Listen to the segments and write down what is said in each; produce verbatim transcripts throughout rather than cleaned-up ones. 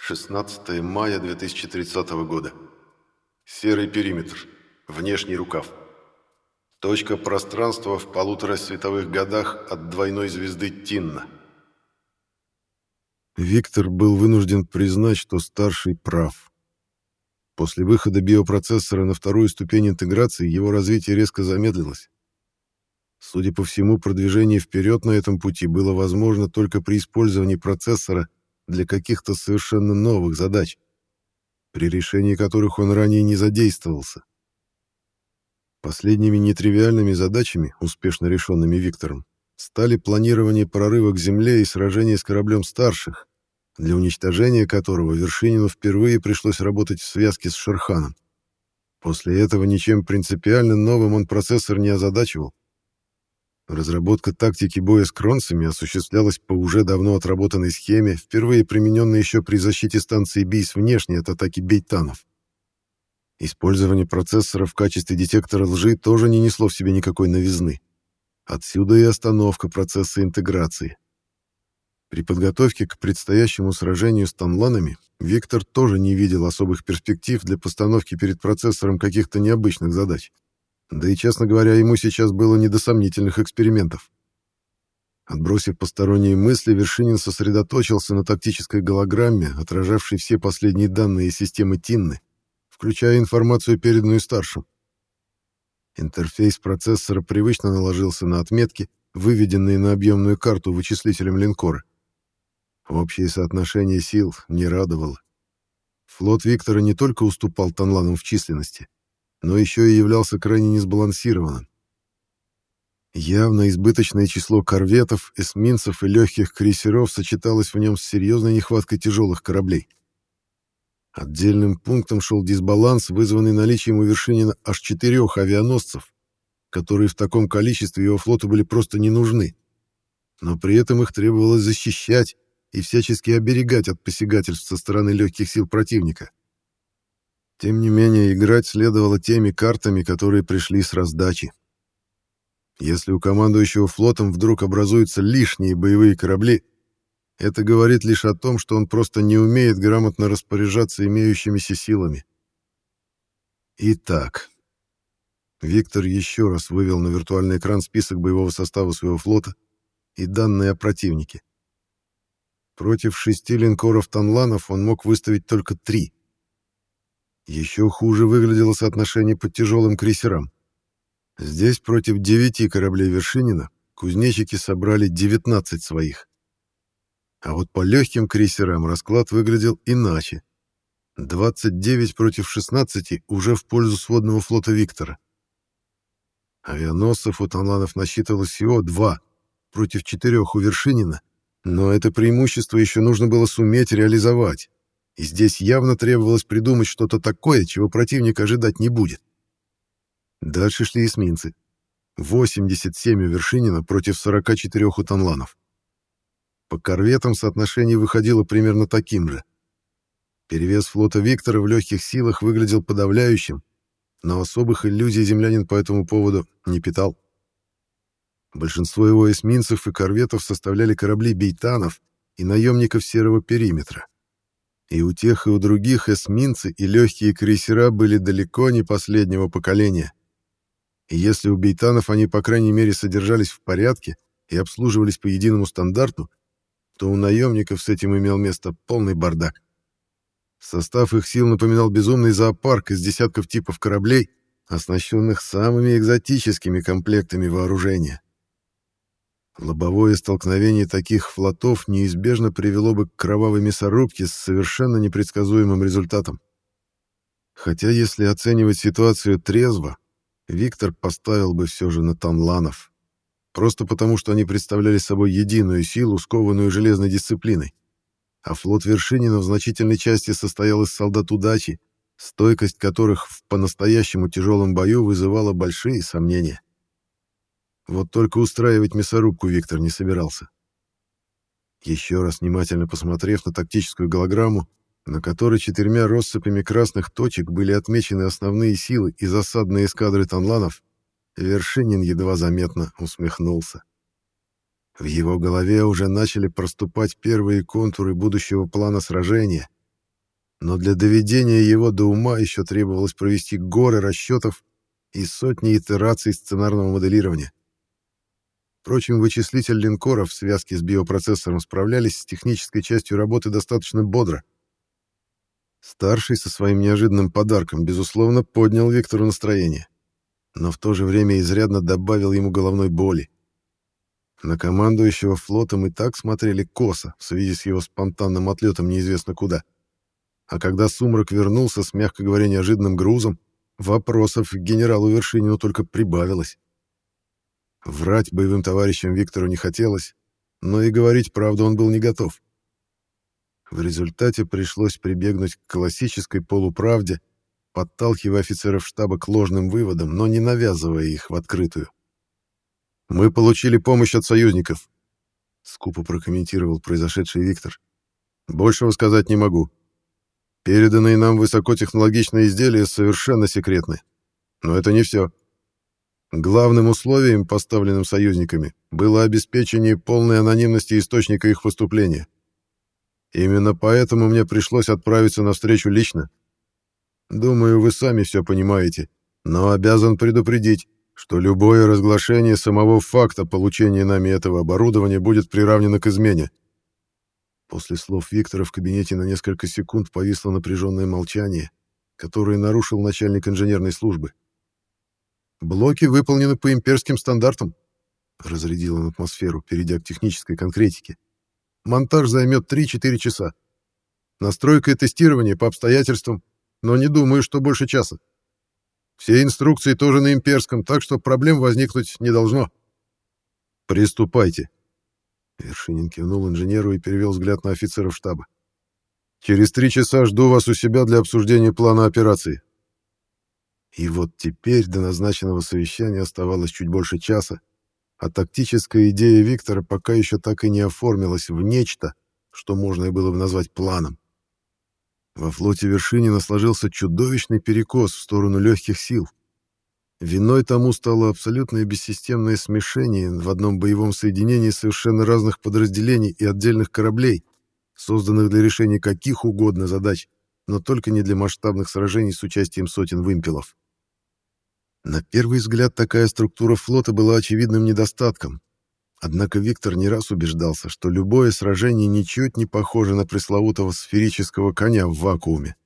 шестнадцатое мая две тысячи тридцатого года. Серый периметр. Внешний рукав. Точка пространства в полутора световых годах от двойной звезды Тинна. Виктор был вынужден признать, что старший прав. После выхода биопроцессора на вторую ступень интеграции его развитие резко замедлилось. Судя по всему, продвижение вперед на этом пути было возможно только при использовании процессора для каких-то совершенно новых задач, при решении которых он ранее не задействовался. Последними нетривиальными задачами, успешно решенными Виктором, стали планирование прорыва к Земле и сражение с кораблем старших, для уничтожения которого Вершинину впервые пришлось работать в связке с Шерханом. После этого ничем принципиально новым он процессор не озадачивал. Разработка тактики боя с кронцами осуществлялась по уже давно отработанной схеме, впервые примененной еще при защите станции Бийс внешне от атаки бейтанов. Использование процессора в качестве детектора лжи тоже не несло в себе никакой новизны. Отсюда и остановка процесса интеграции. При подготовке к предстоящему сражению с танланами Виктор тоже не видел особых перспектив для постановки перед процессором каких-то необычных задач. Да и, честно говоря, ему сейчас было не до сомнительных экспериментов. Отбросив посторонние мысли, Вершинин сосредоточился на тактической голограмме, отражавшей все последние данные системы Тинны, включая информацию, переданную старшим. Интерфейс процессора привычно наложился на отметки, выведенные на объемную карту вычислителем линкора. Общее соотношение сил не радовало. Флот Виктора не только уступал танланам в численности, но еще и являлся крайне несбалансированным. Явно избыточное число корветов, эсминцев и легких крейсеров сочеталось в нем с серьезной нехваткой тяжелых кораблей. Отдельным пунктом шел дисбаланс, вызванный наличием у Вершинина аж четырех авианосцев, которые в таком количестве его флоту были просто не нужны. Но при этом их требовалось защищать и всячески оберегать от посягательств со стороны легких сил противника. Тем не менее, играть следовало теми картами, которые пришли с раздачи. Если у командующего флотом вдруг образуются лишние боевые корабли, это говорит лишь о том, что он просто не умеет грамотно распоряжаться имеющимися силами. Итак, Виктор еще раз вывел на виртуальный экран список боевого состава своего флота и данные о противнике. Против шести линкоров танланов он мог выставить только три. Еще хуже выглядело соотношение по тяжелым крейсерам. Здесь против девяти кораблей Вершинина кузнечики собрали девятнадцать своих. А вот по легким крейсерам расклад выглядел иначе. двадцать девять против шестнадцати уже в пользу сводного флота Виктора. Авианосцев у танланов насчитывалось всего два против четырех у Вершинина, но это преимущество еще нужно было суметь реализовать. И здесь явно требовалось придумать что-то такое, чего противник ожидать не будет. Дальше шли эсминцы. восемьдесят семь у Вершинина против сорока четырёх у танланов. По корветам соотношение выходило примерно таким же. Перевес флота Виктора в легких силах выглядел подавляющим, но особых иллюзий землянин по этому поводу не питал. Большинство его эсминцев и корветов составляли корабли бейтанов и наемников серого периметра. И у тех, и у других эсминцы и легкие крейсера были далеко не последнего поколения. И если у бейтанов они, по крайней мере, содержались в порядке и обслуживались по единому стандарту, то у наемников с этим имел место полный бардак. Состав их сил напоминал безумный зоопарк из десятков типов кораблей, оснащенных самыми экзотическими комплектами вооружения. Лобовое столкновение таких флотов неизбежно привело бы к кровавой мясорубке с совершенно непредсказуемым результатом. Хотя, если оценивать ситуацию трезво, Виктор поставил бы все же на танланов. Просто потому, что они представляли собой единую силу, скованную железной дисциплиной. А флот Вершинина в значительной части состоял из солдат удачи, стойкость которых в по-настоящему тяжелом бою вызывала большие сомнения. Вот только устраивать мясорубку Виктор не собирался. Еще раз внимательно посмотрев на тактическую голограмму, на которой четырьмя россыпями красных точек были отмечены основные силы и засадные эскадры танланов, Вершинин едва заметно усмехнулся. В его голове уже начали проступать первые контуры будущего плана сражения, Но для доведения его до ума еще требовалось провести горы расчетов и сотни итераций сценарного моделирования. Впрочем, вычислитель линкора в связке с биопроцессором справлялись с технической частью работы достаточно бодро. Старший со своим неожиданным подарком, безусловно, поднял Виктору настроение, но в то же время изрядно добавил ему головной боли. На командующего флотом и так смотрели косо в связи с его спонтанным отлетом неизвестно куда. А когда Сумрак вернулся с, мягко говоря, неожиданным грузом, вопросов к генералу Вершинину только прибавилось. Врать боевым товарищам Виктору не хотелось, но и говорить правду он был не готов. В результате пришлось прибегнуть к классической полуправде, подталкивая офицеров штаба к ложным выводам, но не навязывая их в открытую. «Мы получили помощь от союзников», — скупо прокомментировал произошедший Виктор. «Большего сказать не могу. Переданные нам высокотехнологичные изделия совершенно секретны. Но это не все. Главным условием, поставленным союзниками, было обеспечение полной анонимности источника их поступления. Именно поэтому мне пришлось отправиться навстречу лично. Думаю, вы сами все понимаете, но обязан предупредить, что любое разглашение самого факта получения нами этого оборудования будет приравнено к измене». После слов Виктора в кабинете на несколько секунд повисло напряженное молчание, которое нарушил начальник инженерной службы. «Блоки выполнены по имперским стандартам», — разрядил он атмосферу, перейдя к технической конкретике. «Монтаж займет три-четыре часа. Настройка и тестирование по обстоятельствам, но не думаю, что больше часа. Все инструкции тоже на имперском, так что проблем возникнуть не должно». «Приступайте», — Вершинин кивнул инженеру и перевел взгляд на офицеров штаба. «Через три часа жду вас у себя для обсуждения плана операции». И вот теперь до назначенного совещания оставалось чуть больше часа, а тактическая идея Виктора пока еще так и не оформилась в нечто, что можно и было бы назвать планом. Во флоте Вершинина сложился чудовищный перекос в сторону легких сил. Виной тому стало абсолютное бессистемное смешение в одном боевом соединении совершенно разных подразделений и отдельных кораблей, созданных для решения каких угодно задач, но только не для масштабных сражений с участием сотен вымпелов. На первый взгляд такая структура флота была очевидным недостатком. Однако Виктор не раз убеждался, что любое сражение ничуть не похоже на пресловутого сферического коня в вакууме.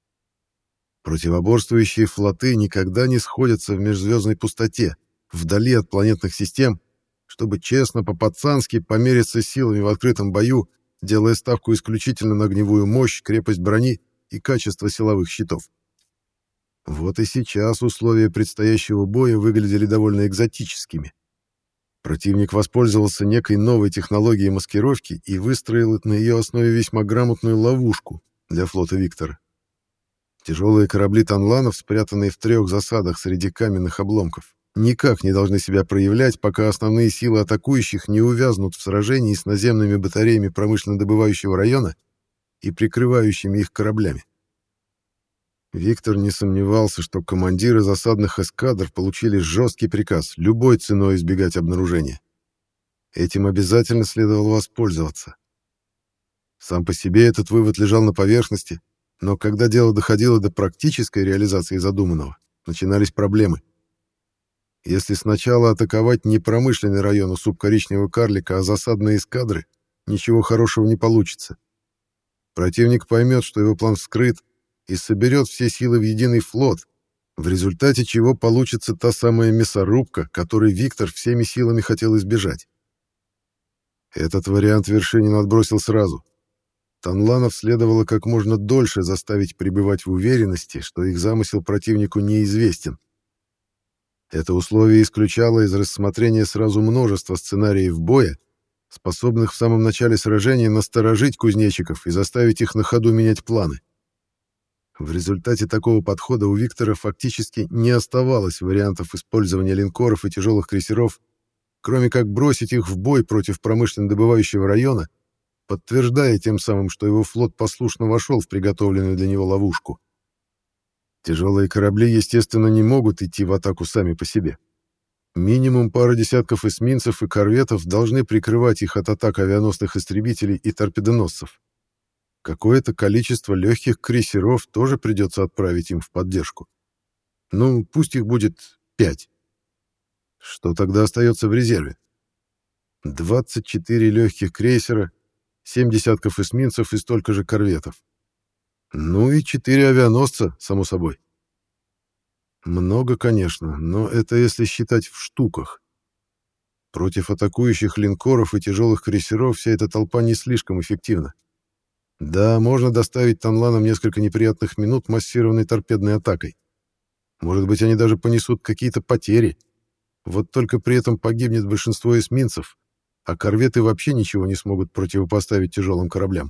Противоборствующие флоты никогда не сходятся в межзвездной пустоте, вдали от планетных систем, чтобы честно по-пацански помериться силами в открытом бою, делая ставку исключительно на огневую мощь, крепость брони и качество силовых щитов. Вот и сейчас условия предстоящего боя выглядели довольно экзотическими. Противник воспользовался некой новой технологией маскировки и выстроил на ее основе весьма грамотную ловушку для флота Виктора. Тяжелые корабли танланов, спрятанные в трех засадах среди каменных обломков, никак не должны себя проявлять, пока основные силы атакующих не увязнут в сражении с наземными батареями промышленно-добывающего района и прикрывающими их кораблями. Виктор не сомневался, что командиры засадных эскадр получили жесткий приказ любой ценой избегать обнаружения. Этим обязательно следовало воспользоваться. Сам по себе этот вывод лежал на поверхности, но когда дело доходило до практической реализации задуманного, начинались проблемы. Если сначала атаковать не промышленный район у субкоричневого карлика, а засадные эскадры, ничего хорошего не получится. Противник поймет, что его план вскрыт, и соберет все силы в единый флот, в результате чего получится та самая мясорубка, которой Виктор всеми силами хотел избежать. Этот вариант Вершинин отбросил сразу. Танланов следовало как можно дольше заставить пребывать в уверенности, что их замысел противнику неизвестен. Это условие исключало из рассмотрения сразу множество сценариев боя, способных в самом начале сражения насторожить кузнечиков и заставить их на ходу менять планы. В результате такого подхода у Виктора фактически не оставалось вариантов использования линкоров и тяжелых крейсеров, кроме как бросить их в бой против промышленно-добывающего района, подтверждая тем самым, что его флот послушно вошел в приготовленную для него ловушку. Тяжелые корабли, естественно, не могут идти в атаку сами по себе. Минимум пара десятков эсминцев и корветов должны прикрывать их от атак авианосных истребителей и торпедоносцев. Какое-то количество легких крейсеров тоже придется отправить им в поддержку. Ну, пусть их будет пять. Что тогда остается в резерве? двадцать четыре легких крейсера, семь десятков эсминцев и столько же корветов. Ну и четыре авианосца, само собой. Много, конечно, но это если считать в штуках. Против атакующих линкоров и тяжелых крейсеров вся эта толпа не слишком эффективна. Да, можно доставить танланам несколько неприятных минут массированной торпедной атакой. Может быть, они даже понесут какие-то потери. Вот только при этом погибнет большинство эсминцев, а корветы вообще ничего не смогут противопоставить тяжелым кораблям.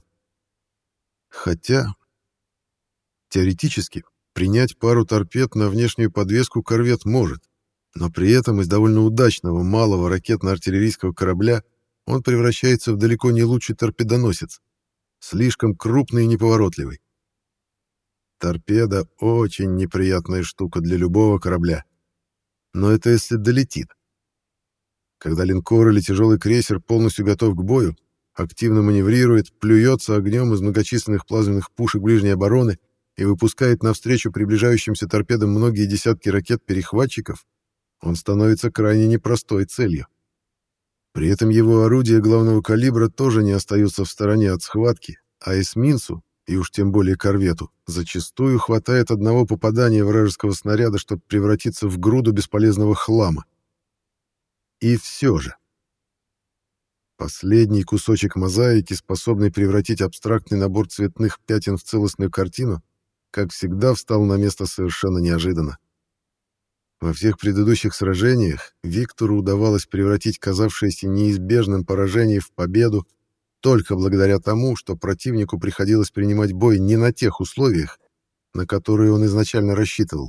Хотя, теоретически, принять пару торпед на внешнюю подвеску корвет может, но при этом из довольно удачного малого ракетно-артиллерийского корабля он превращается в далеко не лучший торпедоносец, слишком крупный и неповоротливый. Торпеда — очень неприятная штука для любого корабля. Но это если долетит. Когда линкор или тяжелый крейсер полностью готов к бою, активно маневрирует, плюется огнем из многочисленных плазменных пушек ближней обороны и выпускает навстречу приближающимся торпедам многие десятки ракет-перехватчиков, он становится крайне непростой целью. При этом его орудия главного калибра тоже не остаются в стороне от схватки, а эсминцу, и уж тем более корвету, зачастую хватает одного попадания вражеского снаряда, чтобы превратиться в груду бесполезного хлама. И все же. Последний кусочек мозаики, способный превратить абстрактный набор цветных пятен в целостную картину, как всегда встал на место совершенно неожиданно. Во всех предыдущих сражениях Виктору удавалось превратить казавшееся неизбежным поражение в победу только благодаря тому, что противнику приходилось принимать бой не на тех условиях, на которые он изначально рассчитывал.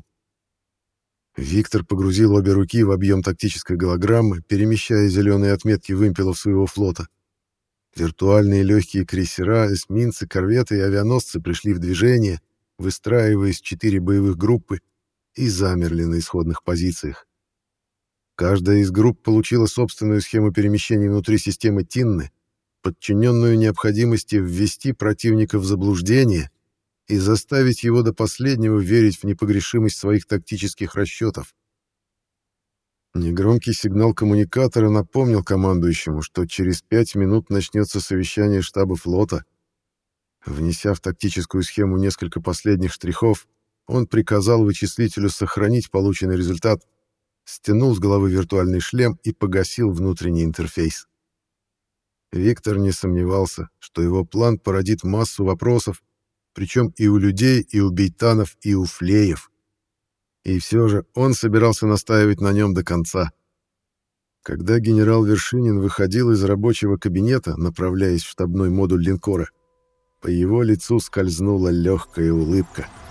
Виктор погрузил обе руки в объем тактической голограммы, перемещая зеленые отметки вымпелов своего флота. Виртуальные легкие крейсера, эсминцы, корветы и авианосцы пришли в движение, выстраиваясь в четыре боевых группы, и замерли на исходных позициях. Каждая из групп получила собственную схему перемещения внутри системы Тинны, подчиненную необходимости ввести противника в заблуждение и заставить его до последнего верить в непогрешимость своих тактических расчетов. Негромкий сигнал коммуникатора напомнил командующему, что через пять минут начнется совещание штаба флота. Внеся в тактическую схему несколько последних штрихов, он приказал вычислителю сохранить полученный результат, стянул с головы виртуальный шлем и погасил внутренний интерфейс. Виктор не сомневался, что его план породит массу вопросов, причем и у людей, и у бейтанов, и у флеев. И все же он собирался настаивать на нем до конца. Когда генерал Вершинин выходил из рабочего кабинета, направляясь в штабной модуль линкора, по его лицу скользнула легкая улыбка —